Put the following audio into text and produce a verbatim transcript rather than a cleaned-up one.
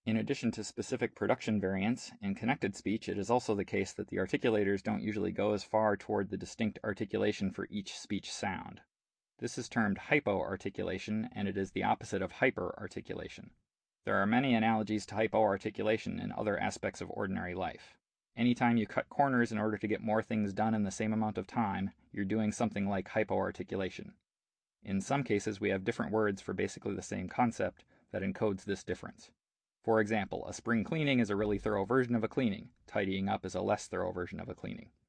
In addition to specific production variants, in connected speech it is also the case that the articulators don't usually go as far toward the distinct articulation for each speech sound. This is termed hypoarticulation, and it is the opposite of hyperarticulation. There are many analogies to hypoarticulation in other aspects of ordinary life. Anytime you cut corners in order to get more things done in the same amount of time, you're doing something like hypoarticulation. In some cases, we have different words for basically the same concept that encodes this difference. For example, a spring cleaning is a really thorough version of a cleaning. Tidying up is a less thorough version of a cleaning.